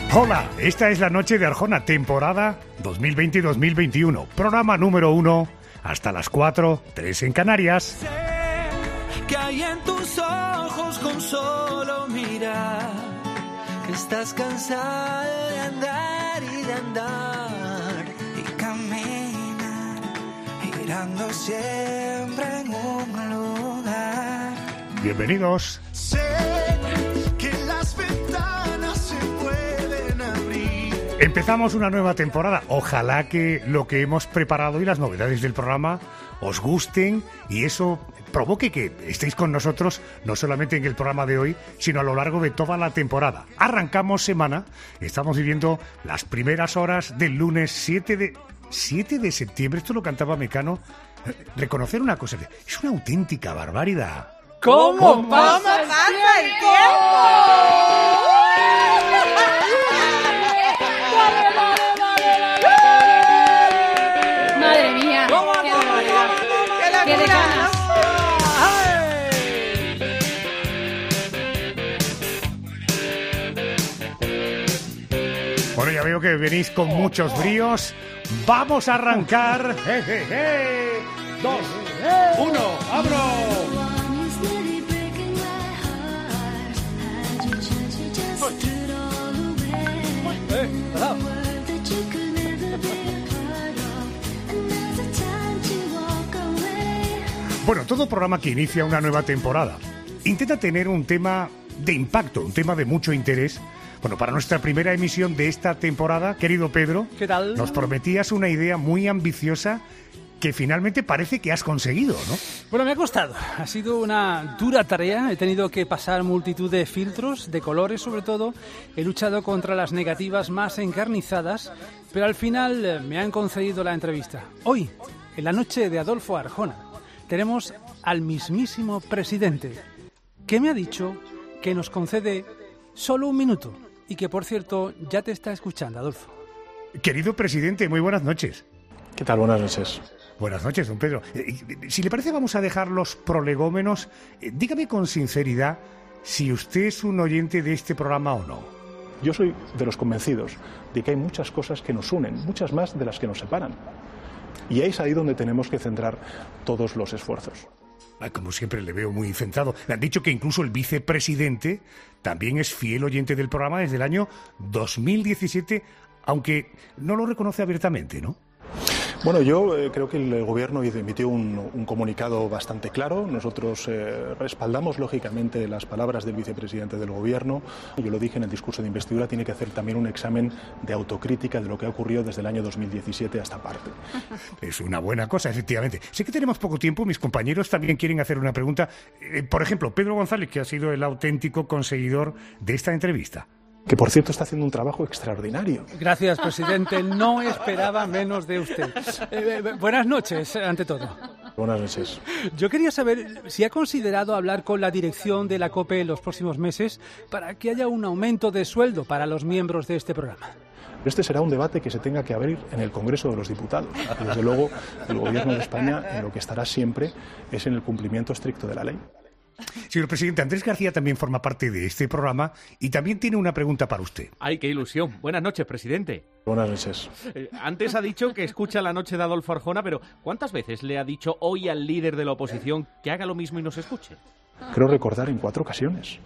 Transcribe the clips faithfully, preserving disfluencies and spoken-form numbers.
Hola, esta es La Noche de Arjona, temporada dos mil veinte dos mil veintiuno, programa número uno, hasta las cuatro, tres en Canarias. Sé que hay en tus ojos con solo mirar, que estás cansado de andar y de andar y caminar, girando siempre en un lugar. Bienvenidos. Sé que las ventanas se pueden abrir. Empezamos una nueva temporada. Ojalá que lo que hemos preparado y las novedades del programa os gusten y eso provoque que estéis con nosotros no solamente en el programa de hoy, sino a lo largo de toda la temporada. Arrancamos semana, estamos viviendo las primeras horas del lunes siete de septiembre. Esto lo cantaba Mecano. Reconocer una cosa, es una auténtica barbaridad. ¿Cómo pasa el tiempo? Madre mía, qué barbaridad. Qué de ganas. Bueno, ya veo que venís con muchos bríos. Vamos a arrancar. ¡Eh, eh, eh! Dos, uno, abro. Bueno, todo programa que inicia una nueva temporada intenta tener un tema de impacto, un tema de mucho interés. Bueno, para nuestra primera emisión de esta temporada, querido Pedro, ¿qué tal? Nos prometías una idea muy ambiciosa que finalmente parece que has conseguido, ¿no? Bueno, me ha costado. Ha sido una dura tarea. He tenido que pasar multitud de filtros, de colores sobre todo. He luchado contra las negativas más encarnizadas, pero al final eh, me han concedido la entrevista. Hoy, en la noche de Adolfo Arjona, tenemos al mismísimo presidente, que me ha dicho que nos concede solo un minuto y que, por cierto, ya te está escuchando, Adolfo. Querido presidente, muy buenas noches. ¿Qué tal? Buenas noches. Buenas noches, don Pedro. Eh, si le parece, vamos a dejar los prolegómenos. Eh, dígame con sinceridad si usted es un oyente de este programa o no. Yo soy de los convencidos de que hay muchas cosas que nos unen, muchas más de las que nos separan. Y es ahí donde tenemos que centrar todos los esfuerzos. Como siempre le veo muy centrado. Me han dicho que incluso el vicepresidente también es fiel oyente del programa desde el año dos mil diecisiete, aunque no lo reconoce abiertamente, ¿no? Bueno, yo eh, creo que el Gobierno emitió un, un comunicado bastante claro. Nosotros eh, respaldamos, lógicamente, las palabras del vicepresidente del Gobierno. Yo lo dije en el discurso de investidura, tiene que hacer también un examen de autocrítica de lo que ha ocurrido desde el año dos mil diecisiete hasta parte. Es una buena cosa, efectivamente. Sé que tenemos poco tiempo, mis compañeros también quieren hacer una pregunta. Eh, por ejemplo, Pedro González, que ha sido el auténtico conseguidor de esta entrevista. Que, por cierto, está haciendo un trabajo extraordinario. Gracias, presidente. No esperaba menos de usted. Eh, eh, buenas noches, ante todo. Buenas noches. Yo quería saber si ha considerado hablar con la dirección de la COPE en los próximos meses para que haya un aumento de sueldo para los miembros de este programa. Este será un debate que se tenga que abrir en el Congreso de los Diputados. Desde luego, el Gobierno de España en lo que estará siempre es en el cumplimiento estricto de la ley. Señor presidente, Andrés García también forma parte de este programa y también tiene una pregunta para usted. ¡Ay, qué ilusión! Buenas noches, presidente. Buenas noches. Eh, antes ha dicho que escucha La Noche de Adolfo Arjona, pero ¿cuántas veces le ha dicho hoy al líder de la oposición que haga lo mismo y nos escuche? Creo recordar en cuatro ocasiones.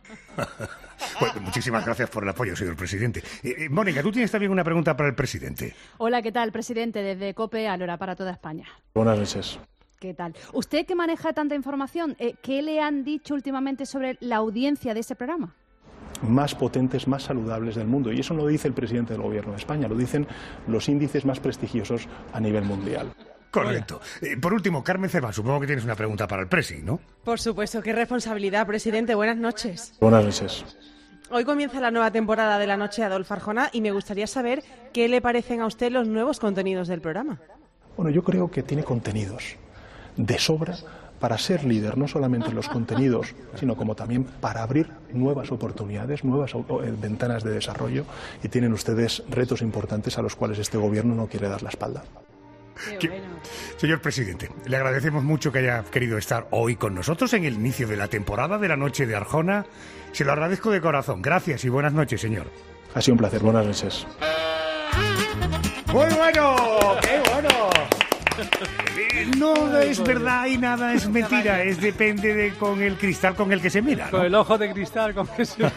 Bueno, muchísimas gracias por el apoyo, señor presidente. Eh, eh, Mónica, tú tienes también una pregunta para el presidente. Hola, ¿qué tal, presidente? Desde COPE, Alora, para toda España. Buenas noches. ¿Qué tal? Usted que maneja tanta información, eh, ¿qué le han dicho últimamente sobre la audiencia de ese programa? Más potentes, más saludables del mundo. Y eso no lo dice el presidente del Gobierno de España, lo dicen los índices más prestigiosos a nivel mundial. Correcto. Eh, por último, Carmen Cerván, supongo que tienes una pregunta para el presi, ¿no? Por supuesto, qué responsabilidad, presidente. Buenas noches. Buenas noches. Hoy comienza la nueva temporada de La Noche de Adolfo Arjona y me gustaría saber qué le parecen a usted los nuevos contenidos del programa. Bueno, yo creo que tiene contenidos de sobra para ser líder, no solamente en los contenidos, sino como también para abrir nuevas oportunidades, nuevas ventanas de desarrollo, y tienen ustedes retos importantes a los cuales este Gobierno no quiere dar la espalda. Qué bueno. Señor presidente, le agradecemos mucho que haya querido estar hoy con nosotros en el inicio de la temporada de La Noche de Arjona. Se lo agradezco de corazón. Gracias y buenas noches, señor. Ha sido un placer. Buenas noches. Muy bueno, qué bueno. No es verdad y nada es mentira, es depende de con el cristal con el que se mira, ¿no? Con el ojo de cristal, con que se...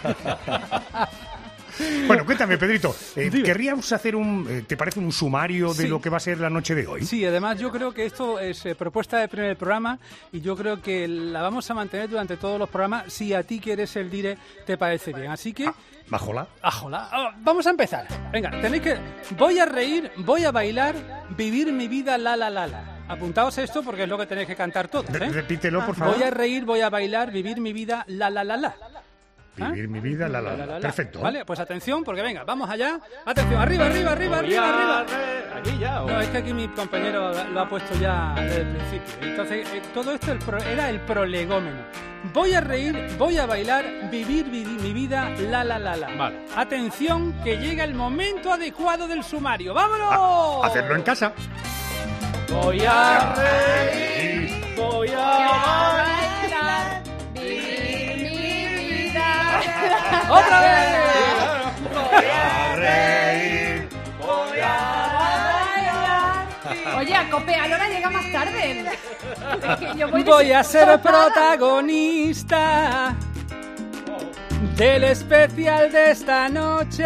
Bueno, cuéntame, Pedrito, eh, querríamos hacer un, eh, ¿te parece un sumario de Sí. lo que va a ser la noche de hoy? Sí, además yo creo que esto es eh, propuesta de primer programa y yo creo que la vamos a mantener durante todos los programas si a ti que eres el dire te parece bien. Así que... Bajola. Ajola. Oh, vamos a empezar. Venga, tenéis que... Voy a reír, voy a bailar, vivir mi vida la la la la. Apuntaos esto porque es lo que tenéis que cantar todos, ¿eh? Repítelo, por favor. Voy a reír, voy a bailar, vivir mi vida la la la la. Vivir mi vida, la, la, la, la. Perfecto. Vale, pues atención, porque venga, vamos allá. Atención, arriba, arriba, arriba, arriba, arriba. Aquí ya. No, es que aquí mi compañero lo ha puesto ya desde el principio. Entonces, eh, todo esto el pro- era el prolegómeno. Voy a reír, voy a bailar, vivir vi- mi vida, la, la, la, la. Vale. Atención, que llega el momento adecuado del sumario. ¡Vámonos! Hacerlo en casa. Voy a reír, voy a bailar, ¡otra vez! Voy a reír. Voy a bailar. Oye, a Cope, a Lora llega más tarde. Es que yo voy, Voy a ser desentonada. protagonista del especial de esta noche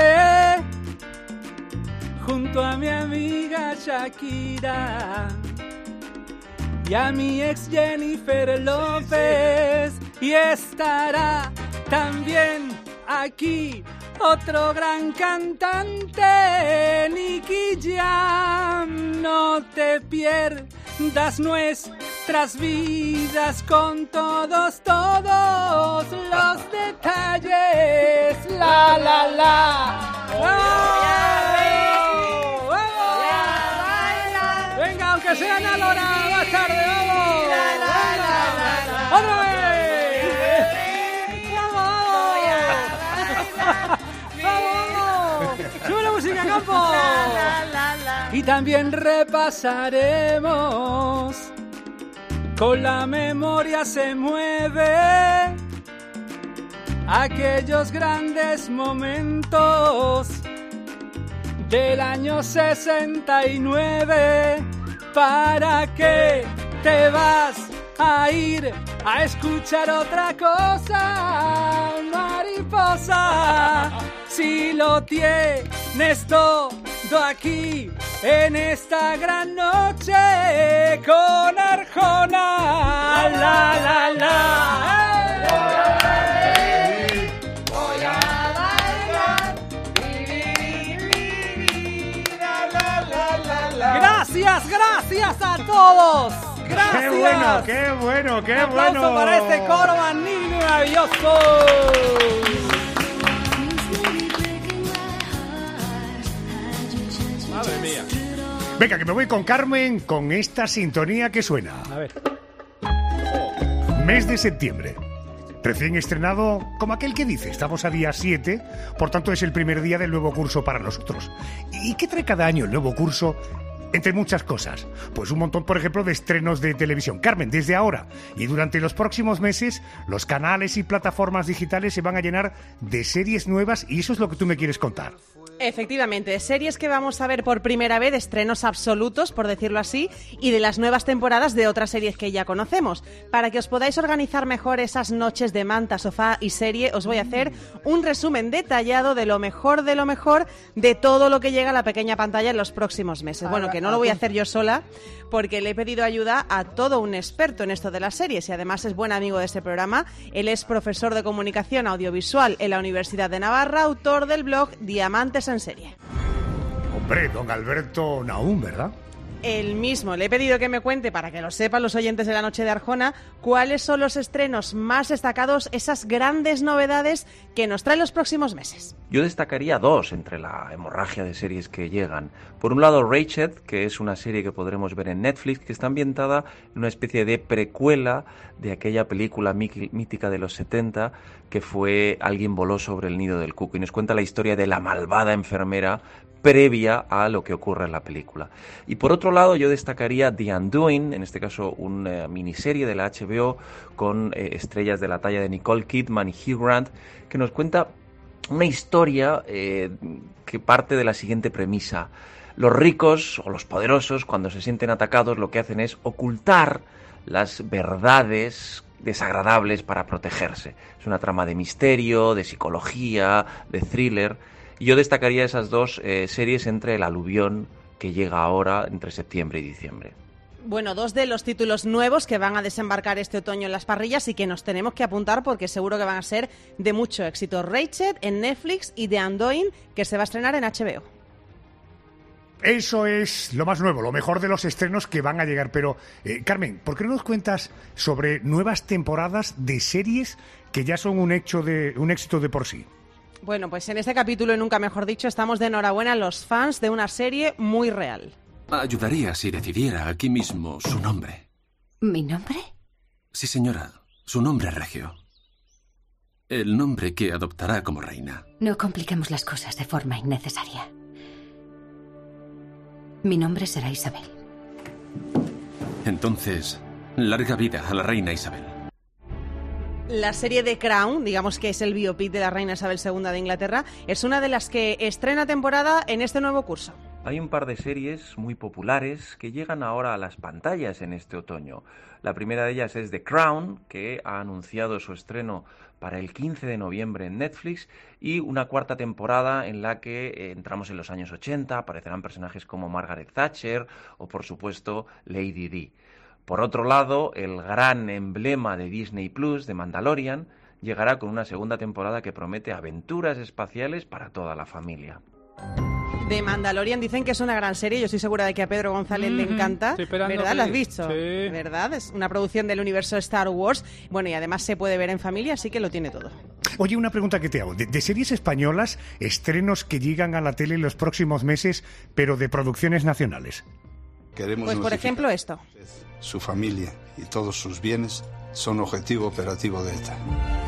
junto a mi amiga Shakira y a mi ex Jennifer López y estará también aquí otro gran cantante, Nicky Jam. No te pierdas nuestras vidas con todos, todos los detalles. La, la, la. ¡Vamos! ¡Vamos! Venga, aunque sea una lora, más tarde, vamos. Venga. ¡Otra vez! ¡Vamos! ¡Vamos! ¡Sube la música, Campo! Y también repasaremos con la memoria se mueve aquellos grandes momentos del año sesenta y nueve. ¿Para qué te vas a ir a escuchar otra cosa, mariposa? Si lo tienes todo aquí en esta gran noche con Arjona. La, la, la. Voy a bailar, vivir mi vida. La, la, la, la. Gracias, gracias a todos. Gracias. ¡Qué bueno, qué bueno, qué Un aplauso bueno! para este coro magnífico y maravilloso. Madre mía. Venga, que me voy con Carmen con esta sintonía que suena. A ver. Mes de septiembre. Recién estrenado, como aquel que dice, estamos a día siete, por tanto es el primer día del nuevo curso para nosotros. ¿Y qué trae cada año el nuevo curso? Entre muchas cosas. Pues un montón, por ejemplo, de estrenos de televisión. Carmen, desde ahora y durante los próximos meses, los canales y plataformas digitales se van a llenar de series nuevas y eso es lo que tú me quieres contar. Efectivamente, series que vamos a ver por primera vez, estrenos absolutos, por decirlo así, y de las nuevas temporadas de otras series que ya conocemos. Para que os podáis organizar mejor esas noches de manta, sofá y serie, os voy a hacer un resumen detallado de lo mejor de lo mejor de todo lo que llega a la pequeña pantalla en los próximos meses. Bueno, que no lo voy a hacer yo sola, porque le he pedido ayuda a todo un experto en esto de las series y además es buen amigo de este programa. Él es profesor de comunicación audiovisual en la Universidad de Navarra, autor del blog Diamantes en Serie. Hombre, don Alberto Naum, ¿verdad? El mismo. Le he pedido que me cuente, para que lo sepan los oyentes de la Noche de Arjona, cuáles son los estrenos más destacados, esas grandes novedades que nos traen los próximos meses. Yo destacaría dos entre la hemorragia de series que llegan. Por un lado, Rached, que es una serie que podremos ver en Netflix, que está ambientada en una especie de precuela de aquella película mítica de los setenta, que fue Alguien voló sobre el nido del cuco, y nos cuenta la historia de la malvada enfermera previa a lo que ocurre en la película. Y por otro lado, yo destacaría The Undoing, en este caso una miniserie de la H B O con eh, estrellas de la talla de Nicole Kidman y Hugh Grant, que nos cuenta una historia eh, que parte de la siguiente premisa. Los ricos o los poderosos, cuando se sienten atacados, lo que hacen es ocultar las verdades desagradables para protegerse. Es una trama de misterio, de psicología, de thriller. Y yo destacaría esas dos eh, series entre el aluvión que llega ahora entre septiembre y diciembre. Bueno, dos de los títulos nuevos que van a desembarcar este otoño en las parrillas y que nos tenemos que apuntar porque seguro que van a ser de mucho éxito. Rachel en Netflix y The Undoing, que se va a estrenar en H B O. Eso es lo más nuevo, lo mejor de los estrenos que van a llegar. Pero, eh, Carmen, ¿por qué no nos cuentas sobre nuevas temporadas de series que ya son un hecho de un éxito de por sí? Bueno, pues en este capítulo, y nunca mejor dicho, estamos de enhorabuena los fans de una serie muy real. Ayudaría si decidiera aquí mismo su nombre. ¿Mi nombre? Sí, señora. Su nombre regio. El nombre que adoptará como reina. No compliquemos las cosas de forma innecesaria. Mi nombre será Isabel. Entonces, larga vida a la reina Isabel. La serie The Crown, digamos que es el biopic de la reina Isabel segunda de Inglaterra, es una de las que estrena temporada en este nuevo curso. Hay un par de series muy populares que llegan ahora a las pantallas en este otoño. La primera de ellas es The Crown, que ha anunciado su estreno para el quince de noviembre en Netflix, y una cuarta temporada en la que eh, entramos en los años ochenta, aparecerán personajes como Margaret Thatcher o, por supuesto, Lady Di. Por otro lado, el gran emblema de Disney Plus, de Mandalorian, llegará con una segunda temporada que promete aventuras espaciales para toda la familia. De Mandalorian dicen que es una gran serie, yo estoy segura de que a Pedro González mm-hmm. le encanta, ¿verdad? ¿La has visto? Sí. ¿Verdad? Es una producción del universo Star Wars, bueno, y además se puede ver en familia, así que lo tiene todo. Oye, una pregunta que te hago, de, de series españolas, estrenos que llegan a la tele en los próximos meses, pero de producciones nacionales. Queremos pues por ejemplo esto. Su familia y todos sus bienes son objetivo operativo de ETA.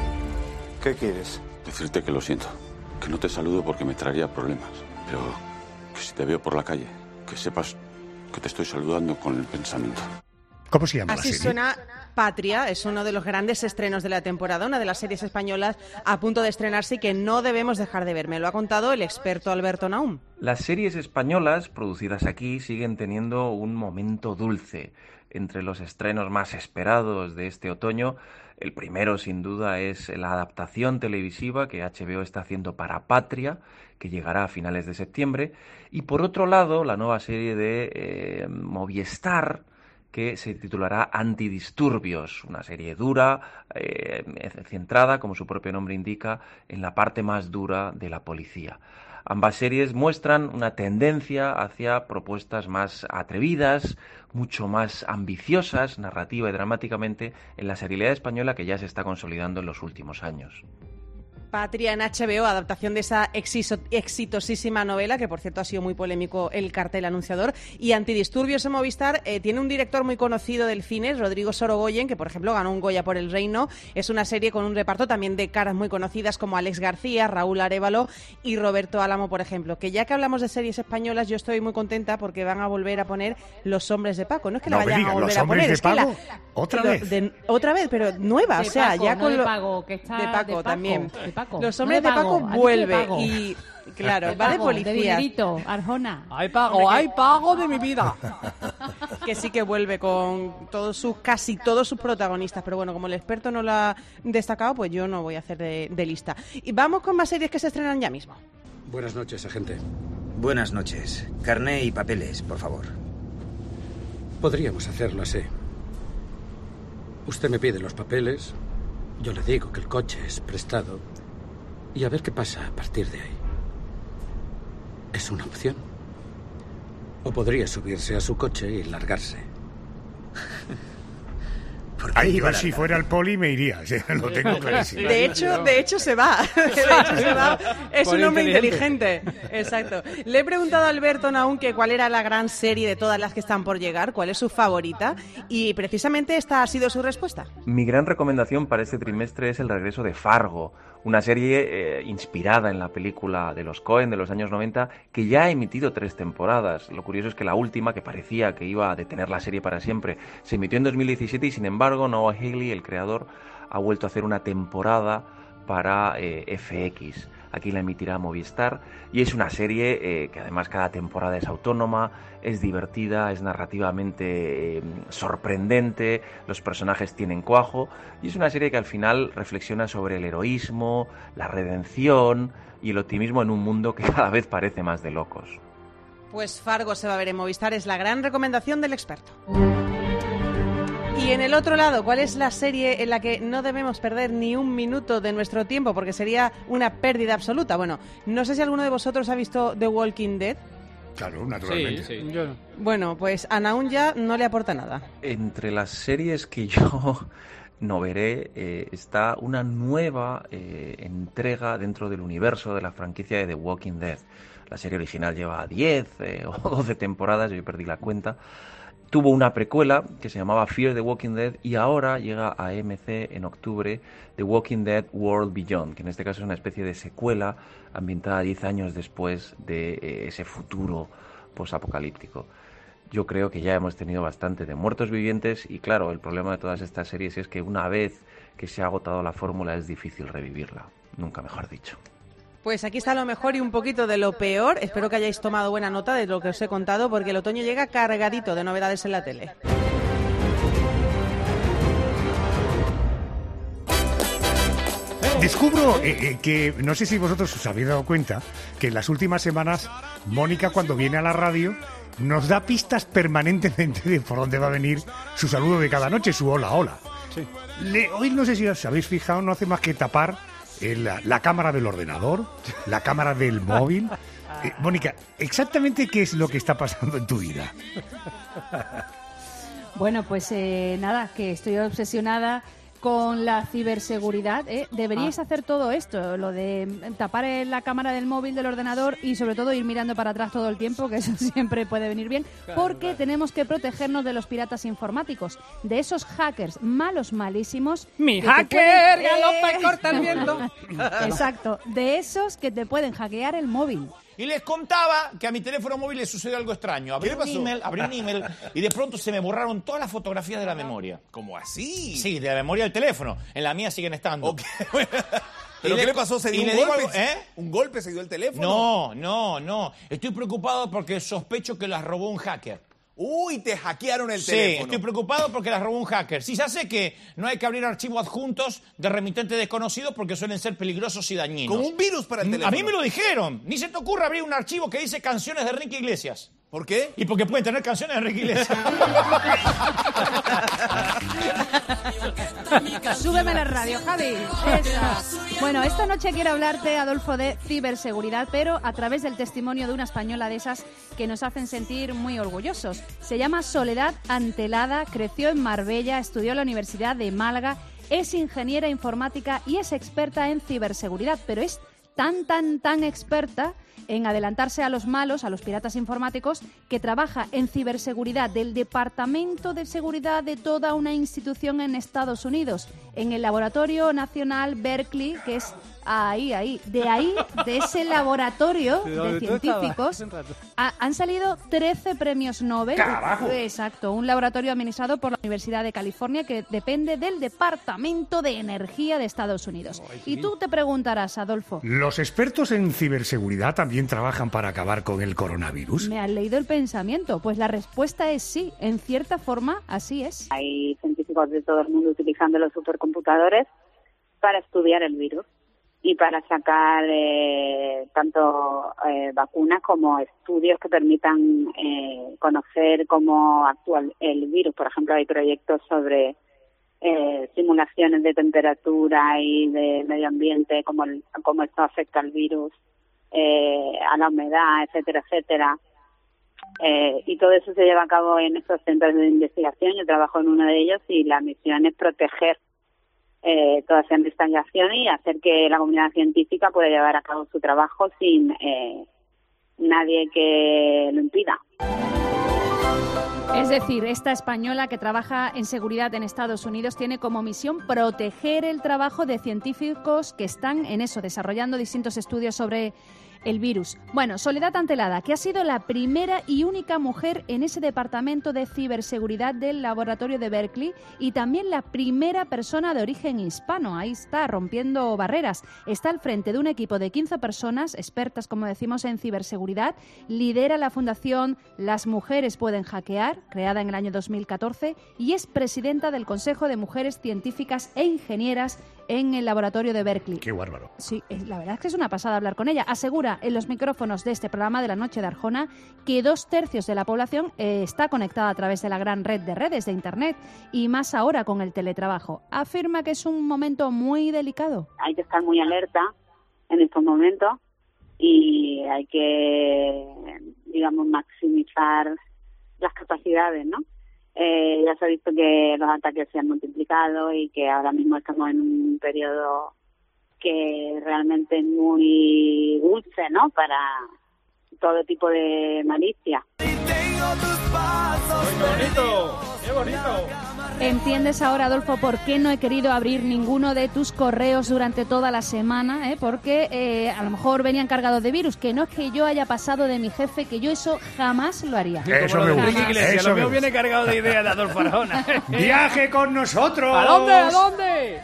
¿Qué quieres? Decirte que lo siento, que no te saludo porque me traería problemas, pero que si te veo por la calle, que sepas que te estoy saludando con el pensamiento. ¿Cómo se llama Así la serie? Suena Patria, es uno de los grandes estrenos de la temporada, una de las series españolas a punto de estrenarse y que no debemos dejar de ver. Me lo ha contado el experto Alberto Naum. Las series españolas producidas aquí siguen teniendo un momento dulce. Entre los estrenos más esperados de este otoño, el primero sin duda es la adaptación televisiva que H B O está haciendo para Patria, que llegará a finales de septiembre, y por otro lado la nueva serie de eh, Movistar, que se titulará Antidisturbios, una serie dura, eh, centrada, como su propio nombre indica, en la parte más dura de la policía. Ambas series muestran una tendencia hacia propuestas más atrevidas, mucho más ambiciosas, narrativa y dramáticamente, en la serialidad española que ya se está consolidando en los últimos años. Patria en H B O, adaptación de esa exiso, exitosísima novela, que por cierto ha sido muy polémico el cartel anunciador, y Antidisturbios en Movistar, eh, tiene un director muy conocido del cine, Rodrigo Sorogoyen, que por ejemplo ganó un Goya por El Reino. Es una serie con un reparto también de caras muy conocidas como Alex García, Raúl Arévalo y Roberto Álamo, por ejemplo. Que ya que hablamos de series españolas, yo estoy muy contenta porque van a volver a poner Los Hombres de Paco. No es que no, la vayan diga, a volver ¿Los a Hombres poner, de es que Paco? la, ¿Otra lo, vez? De, otra vez, pero nueva, de o sea, Paco, ya no con de lo, Paco, que está de Paco, de también. De Paco. Los Hombres no de Paco, Paco vuelve de Paco. y claro, de va de Paco, policías. De dinerito, Arjona. ¡Hay pago, hay pago de mi vida! Que sí que vuelve con todos sus, casi todos sus protagonistas, pero bueno, como el experto no lo ha destacado, pues yo no voy a hacer de, de lista. Y vamos con más series que se estrenan ya mismo. Buenas noches, agente. Buenas noches. Carné y papeles, por favor. Podríamos hacerlo así. Usted me pide los papeles, yo le digo que el coche es prestado y a ver qué pasa a partir de ahí. Es una opción. O podría subirse a su coche y largarse. Ay, yo si fuera el poli me iría, lo tengo clarísimo. De hecho, de hecho se va. De hecho se va. Es un hombre inteligente. Exacto. Le he preguntado a Alberto Naum que cuál era la gran serie de todas las que están por llegar, cuál es su favorita, y precisamente esta ha sido su respuesta. Mi gran recomendación para este trimestre es el regreso de Fargo, una serie eh, inspirada en la película de los Coen de los años noventa, que ya ha emitido tres temporadas. Lo curioso es que la última, que parecía que iba a detener la serie para siempre, se emitió en dos mil diecisiete y sin embargo Noah Hawley, el creador, ha vuelto a hacer una temporada para eh, F X. aquí la emitirá Movistar, y es una serie eh, que además cada temporada es autónoma, es divertida, es narrativamente eh, sorprendente, los personajes tienen cuajo, y es una serie que al final reflexiona sobre el heroísmo, la redención y el optimismo en un mundo que cada vez parece más de locos. Pues Fargo se va a ver en Movistar, es la gran recomendación del experto. Y en el otro lado, ¿cuál es la serie en la que no debemos perder ni un minuto de nuestro tiempo? Porque sería una pérdida absoluta. Bueno, no sé si alguno de vosotros ha visto The Walking Dead. Claro, naturalmente. Sí, sí. Yo no. Bueno, pues a Naun ya no le aporta nada. Entre las series que yo no veré eh, está una nueva eh, entrega dentro del universo de la franquicia de The Walking Dead. La serie original lleva diez eh, o doce temporadas, yo perdí la cuenta. Tuvo una precuela que se llamaba Fear the Walking Dead y ahora llega a A M C en octubre The Walking Dead World Beyond, que en este caso es una especie de secuela ambientada diez años después de eh, ese futuro posapocalíptico. Yo creo que ya hemos tenido bastante de muertos vivientes y claro, el problema de todas estas series es que una vez que se ha agotado la fórmula es difícil revivirla, nunca mejor dicho. Pues aquí está lo mejor y un poquito de lo peor. Espero que hayáis tomado buena nota de lo que os he contado, porque el otoño llega cargadito de novedades en la tele. Descubro eh, eh, que, no sé si vosotros os habéis dado cuenta, que en las últimas semanas Mónica, cuando viene a la radio, nos da pistas permanentemente de por dónde va a venir su saludo de cada noche, su hola, hola. Sí. Le, hoy no sé si os habéis fijado, no hace más que tapar eh, la, la cámara del ordenador, la cámara del móvil. Eh, Mónica, ¿exactamente qué es lo que está pasando en tu vida? Bueno, pues eh, nada, que estoy obsesionada con la ciberseguridad, ¿eh? Deberíais ah. hacer todo esto, lo de tapar la cámara del móvil, del ordenador y sobre todo ir mirando para atrás todo el tiempo, que eso siempre puede venir bien, claro, porque claro. tenemos que protegernos de los piratas informáticos, de esos hackers malos, malísimos. ¡Mi hacker! ¡Galopa y corta el viento! Exacto, de esos que te pueden hackear el móvil. Y les contaba que a mi teléfono móvil le sucedió algo extraño. Abrí un email, abrí un email y de pronto se me borraron todas las fotografías de la memoria. ¿Cómo así? Sí, de la memoria del teléfono. En la mía siguen estando. Okay. ¿Pero qué le pasó? ¿Se dio un golpe? Algo, ¿eh? ¿Un golpe se dio el teléfono? No, no, no. Estoy preocupado porque sospecho que las robó un hacker. Uy, te hackearon el sí, teléfono. Sí, estoy preocupado porque las robó un hacker. Sí, ya sé que no hay que abrir archivos adjuntos de remitentes desconocidos porque suelen ser peligrosos y dañinos. Como un virus para el teléfono. A mí me lo dijeron. Ni se te ocurra abrir un archivo que dice canciones de Enrique Iglesias. ¿Por qué? Y porque pueden tener canciones de Enrique Iglesias. Súbeme la radio, Javi. Esa. Bueno, esta noche quiero hablarte, Adolfo, de ciberseguridad, pero a través del testimonio de una española de esas que nos hacen sentir muy orgullosos. Se llama Soledad Antelada, creció en Marbella, estudió en la Universidad de Málaga, es ingeniera informática y es experta en ciberseguridad, pero es tan, tan, tan experta en adelantarse a los malos, a los piratas informáticos, que trabaja en ciberseguridad del Departamento de Seguridad de toda una institución en Estados Unidos, en el Laboratorio Nacional Berkeley, que es ahí, ahí, de ahí, de ese laboratorio de científicos, ha, han salido trece premios Nobel. ¡Carajo! Exacto, un laboratorio administrado por la Universidad de California que depende del Departamento de Energía de Estados Unidos. Ay, sí. Y tú te preguntarás, Adolfo, ¿los expertos en ciberseguridad también trabajan para acabar con el coronavirus? ¿Me has leído el pensamiento? Pues la respuesta es sí, en cierta forma así es. Hay científicos de todo el mundo utilizando los supercomputadores para estudiar el virus y para sacar eh, tanto eh, vacunas como estudios que permitan eh, conocer cómo actúa el virus. Por ejemplo, hay proyectos sobre eh, simulaciones de temperatura y de medio ambiente, cómo, el, cómo esto afecta al virus, eh, a la humedad, etcétera, etcétera. Eh, y todo eso se lleva a cabo en estos centros de investigación. Yo trabajo en uno de ellos y la misión es proteger Eh, toda esa investigación y hacer que la comunidad científica pueda llevar a cabo su trabajo sin eh, nadie que lo impida. Es decir, esta española que trabaja en seguridad en Estados Unidos tiene como misión proteger el trabajo de científicos que están en eso, desarrollando distintos estudios sobre el virus. Bueno, Soledad Antelada, que ha sido la primera y única mujer en ese departamento de ciberseguridad del laboratorio de Berkeley y también la primera persona de origen hispano. Ahí está, rompiendo barreras. Está al frente de un equipo de quince personas, expertas, como decimos, en ciberseguridad. Lidera la fundación Las Mujeres Pueden Hackear, creada en el año dos mil catorce, y es presidenta del Consejo de Mujeres Científicas e Ingenieras en el laboratorio de Berkeley. ¡Qué bárbaro! Sí, la verdad es que es una pasada hablar con ella. Asegura en los micrófonos de este programa de la Noche de Arjona que dos tercios de la población eh, está conectada a través de la gran red de redes de Internet y más ahora con el teletrabajo. Afirma que es un momento muy delicado. Hay que estar muy alerta en estos momentos y hay que, digamos, maximizar las capacidades, ¿no? Eh, ya se ha visto que los ataques se han multiplicado y que ahora mismo estamos en un periodo que realmente es muy dulce, ¿no?, para todo tipo de malicia. ¡Qué bonito! ¡Qué bonito! ¿Entiendes ahora, Adolfo, por qué no he querido abrir ninguno de tus correos durante toda la semana? ¿eh? Porque eh, a lo mejor venían cargados de virus, que no es que yo haya pasado de mi jefe, que yo eso jamás lo haría. Eso me gusta. Iglesia, Eso lo me mío gusta. viene cargado de ideas de Adolfo Arjona. ¡Viaje con nosotros! ¿A dónde? ¿A dónde?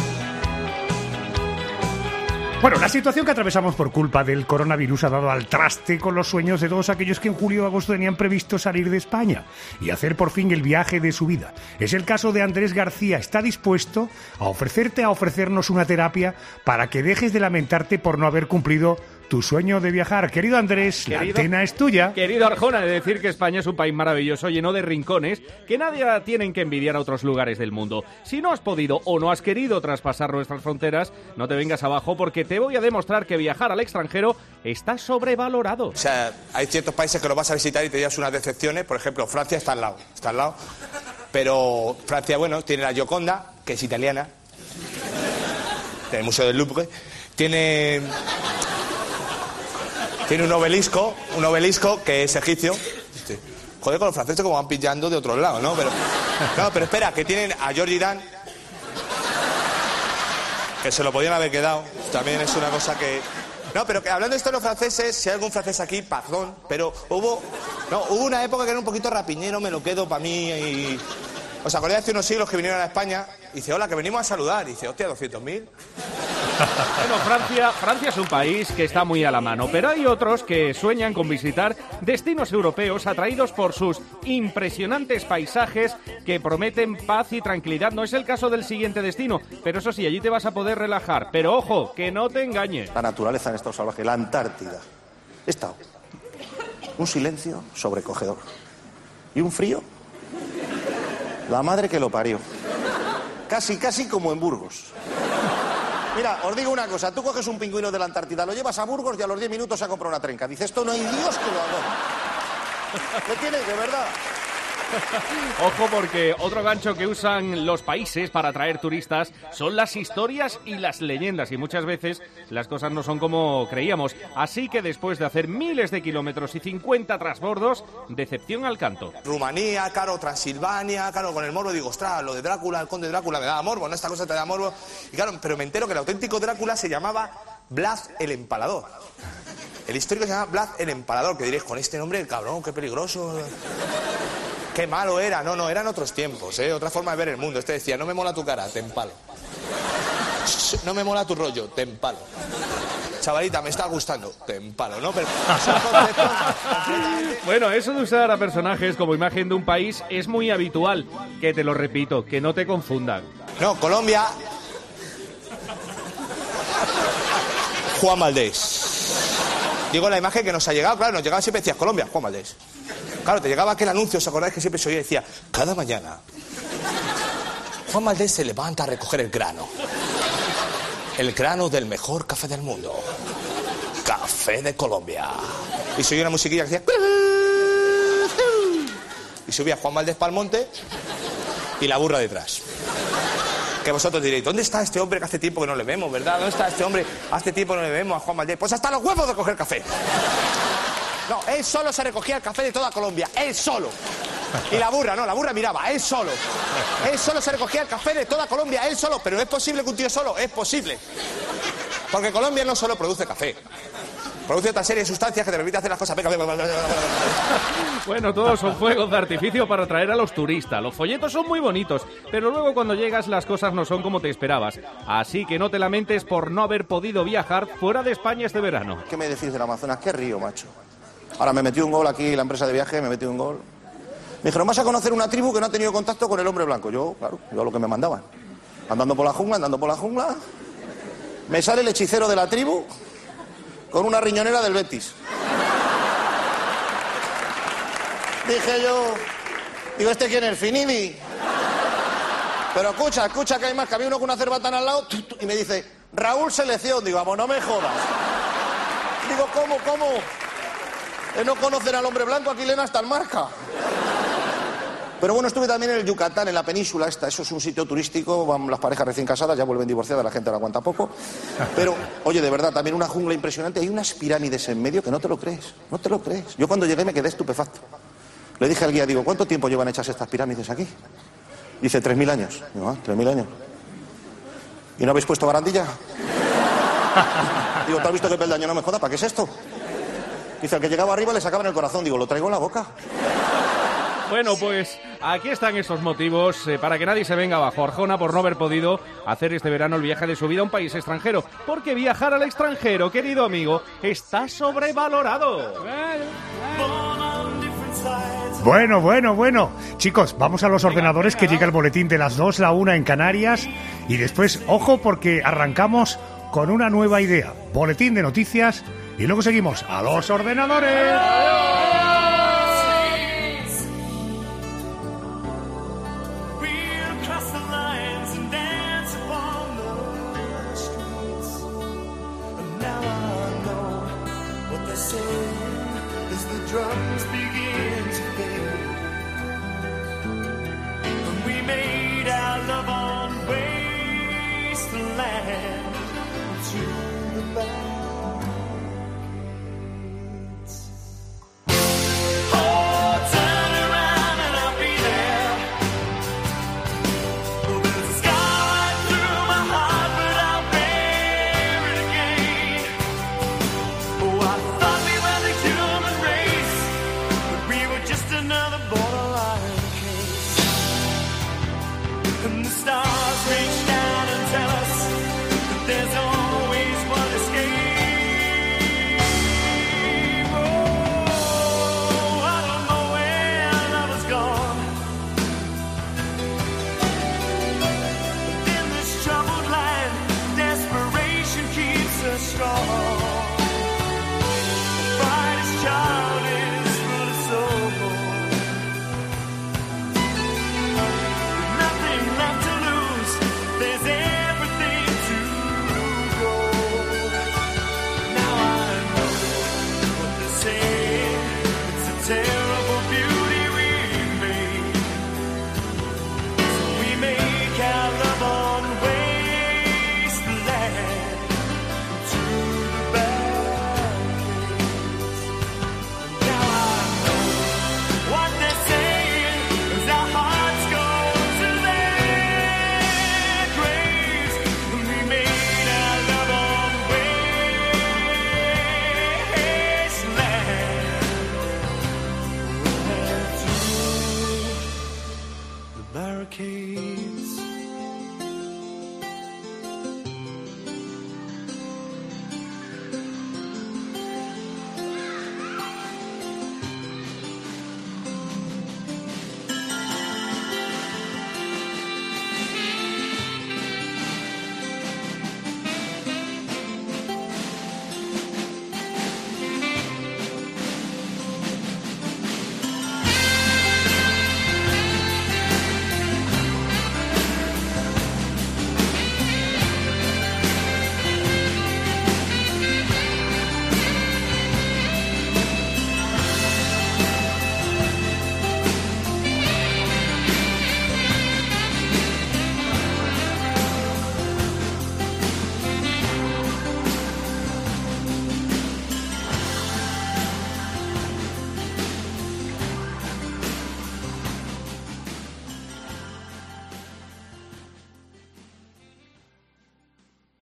Bueno, la situación que atravesamos por culpa del coronavirus ha dado al traste con los sueños de todos aquellos que en julio o agosto tenían previsto salir de España y hacer por fin el viaje de su vida. Es el caso de Andrés García. Está dispuesto a ofrecerte, a ofrecernos una terapia para que dejes de lamentarte por no haber cumplido tu sueño de viajar. Querido Andrés, Querido- la antena es tuya. Querido Arjona, de decir que España es un país maravilloso, lleno de rincones, que nadie tienen que envidiar a otros lugares del mundo. Si no has podido o no has querido traspasar nuestras fronteras, no te vengas abajo porque te voy a demostrar que viajar al extranjero está sobrevalorado. O sea, hay ciertos países que los vas a visitar y te llevas unas decepciones. Por ejemplo, Francia está al lado, está al lado. Pero Francia, bueno, tiene la Gioconda, que es italiana. Tiene el Museo del Louvre. Tiene... Tiene un obelisco, un obelisco que es egipcio. Sí. Joder, con los franceses como van pillando de otros lados, ¿no? Pero, no, pero espera, que tienen a George Dan, que se lo podían haber quedado. También es una cosa que... No, pero que hablando de esto de los franceses, si hay algún francés aquí, perdón, pero hubo... No, hubo una época que era un poquito rapiñero, me lo quedo para mí y... ¿Os acordáis hace unos siglos que vinieron a España? Y dice, hola, que venimos a saludar. Y dice, hostia, doscientos mil. Bueno, Francia, Francia es un país que está muy a la mano, pero hay otros que sueñan con visitar destinos europeos atraídos por sus impresionantes paisajes que prometen paz y tranquilidad. No es el caso del siguiente destino, pero eso sí, allí te vas a poder relajar. Pero ojo, que no te engañes. La naturaleza en estado salvaje, la Antártida. He estado. Un silencio sobrecogedor. Y un frío. La madre que lo parió. Casi, casi como en Burgos. Mira, os digo una cosa. Tú coges un pingüino de la Antártida, lo llevas a Burgos y a los diez minutos se ha comprado una trenca. Dices, esto no hay Dios que lo haga. ¿Qué tienes, de verdad? Ojo porque otro gancho que usan los países para atraer turistas son las historias y las leyendas y muchas veces las cosas no son como creíamos. Así que después de hacer miles de kilómetros y cincuenta trasbordos, decepción al canto. Rumanía, claro, Transilvania, claro, con el morbo digo, ostras, lo de Drácula, el conde Drácula me daba morbo, ¿no? Esta cosa te da morbo. Y claro, pero me entero que el auténtico Drácula se llamaba Vlad el Empalador. El histórico se llama Vlad el Empalador, que diréis, con este nombre, el cabrón, qué peligroso... Qué malo era, no, no, eran otros tiempos, ¿eh? Otra forma de ver el mundo. Este decía, no me mola tu cara, te empalo. No me mola tu rollo, te empalo. Chavalita, me está gustando, te empalo, ¿no? Pero son conceptos completamente... Bueno, eso de usar a personajes como imagen de un país es muy habitual. Que te lo repito, que no te confundan. No, Colombia... Juan Valdés. Digo la imagen que nos ha llegado, claro, nos llegaba siempre decías Colombia, Juan Valdés. Claro, te llegaba aquel anuncio, ¿os acordáis que siempre se oía? Decía, cada mañana Juan Valdés se levanta a recoger el grano. El grano del mejor café del mundo. Café de Colombia. Y se oía una musiquilla que decía... Y subía Juan Valdés pa'l monte y la burra detrás. Que vosotros diréis, ¿dónde está este hombre que hace tiempo que no le vemos, verdad? ¿Dónde está este hombre? Hace tiempo que no le vemos a Juan Valdés. Pues hasta los huevos de coger café. No, él solo se recogía el café de toda Colombia, él solo. Y la burra, no, la burra miraba, él solo. Él solo se recogía el café de toda Colombia, él solo. Pero ¿es posible que un tío solo? Es posible. Porque Colombia no solo produce café. Produce otra serie de sustancias que te permiten hacer las cosas. Bueno, todos son fuegos de artificio para atraer a los turistas. Los folletos son muy bonitos, pero luego cuando llegas las cosas no son como te esperabas. Así que no te lamentes por no haber podido viajar fuera de España este verano. ¿Qué me decís del Amazonas? ¿Qué río, macho? Ahora me metió un gol aquí, la empresa de viaje, me metió un gol. Me dijeron, vas a conocer una tribu que no ha tenido contacto con el hombre blanco. Yo, claro, yo a lo que me mandaban. Andando por la jungla, andando por la jungla. Me sale el hechicero de la tribu con una riñonera del Betis. Dije yo, digo, ¿este quién es? Finidi. Pero escucha, escucha que hay más, que había uno con una cerbatana al lado, y me dice, Raúl Selección. Digo, vamos, no me jodas. Digo, ¿cómo, cómo? ¿Eh, no conocen al hombre blanco? Aquí leen hasta el Marca. Pero bueno, estuve también en el Yucatán, en la península esta. Eso es un sitio turístico, van las parejas recién casadas, ya vuelven divorciadas, la gente la aguanta poco. Pero, oye, de verdad, también una jungla impresionante. Hay unas pirámides en medio que no te lo crees, no te lo crees. Yo cuando llegué me quedé estupefacto. Le dije al guía, digo, ¿cuánto tiempo llevan hechas estas pirámides aquí? Dice, tres mil años. Digo, ah, tres mil años. ¿Y no habéis puesto barandilla? Digo, ¿tú has visto qué peldaño? No me joda, ¿para qué es esto? Dice, al que llegaba arriba le sacaban el corazón. Digo, lo traigo en la boca. Bueno, pues aquí están esos motivos eh, para que nadie se venga abajo Arjona por no haber podido hacer este verano el viaje de su vida a un país extranjero. Porque viajar al extranjero, querido amigo, está sobrevalorado. Bueno, bueno, bueno. Chicos, vamos a los ordenadores, que llega el boletín de las dos, la una en Canarias. Y después, ojo, porque arrancamos con una nueva idea. Boletín de noticias y luego seguimos a los ordenadores. As the drums begin